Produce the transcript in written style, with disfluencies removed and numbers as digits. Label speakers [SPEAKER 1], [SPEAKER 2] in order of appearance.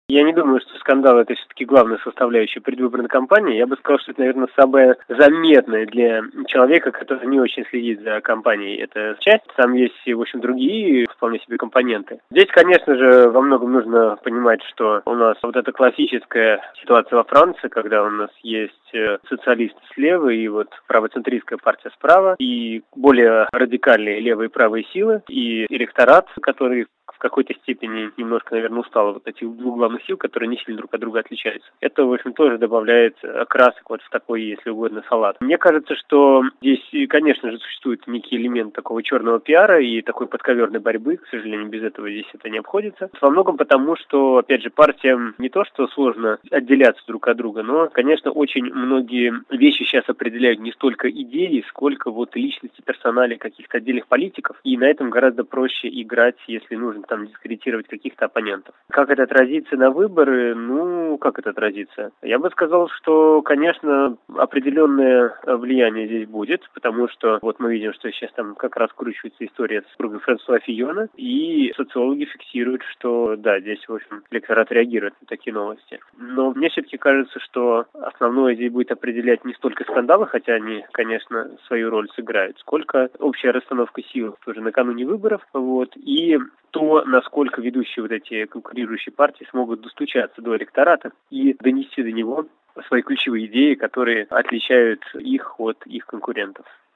[SPEAKER 1] Я не думаю, что скандал – это все-таки главная составляющая предвыборной кампании. Я бы сказал, что это, наверное, самое заметное для человека, который не очень следит за кампанией. Это часть. Там есть, в общем, другие вполне себе компоненты. Здесь, конечно же, во многом нужно понимать, что у нас вот эта классическая ситуация во Франции, когда у нас есть социалисты слева и вот правоцентристская партия справа, и более радикальные левые и правые силы, и электорат, который в какой-то степени немножко, наверное, устал от этих двух главных сил, которые не сильно друг от друга отличаются. Это, в общем, тоже добавляет красок вот в такой, если угодно, салат. Мне кажется, что здесь, конечно же, существует некий элемент такого черного пиара и такой подковерной борьбы. К сожалению, без этого здесь это не обходится. Во многом потому, что, опять же, партиям не то, что сложно отделяться друг от друга, но, конечно, очень многие вещи сейчас определяют не столько идеи, сколько вот личности, персонали каких-то отдельных политиков. И на этом гораздо проще играть, если нужно там дискредитировать каких-то оппонентов. Как это отразится на выборы? Как это отразится? Я бы сказал, что, конечно, определенное влияние здесь будет, потому что вот мы видим, что сейчас там как раз кручивается история с супругой Франсуа Фийона, и социологи фиксируют, что да, здесь, в общем, электорат реагирует на такие новости. Но мне все-таки кажется, что основное здесь будет определять не столько скандалы, хотя они, конечно, свою роль сыграют, сколько общая расстановка сил тоже накануне выборов, и то, насколько ведущие вот эти конкурирующие партии смогут достучаться до электората и донести до него свои ключевые идеи, которые отличают их от их конкурентов.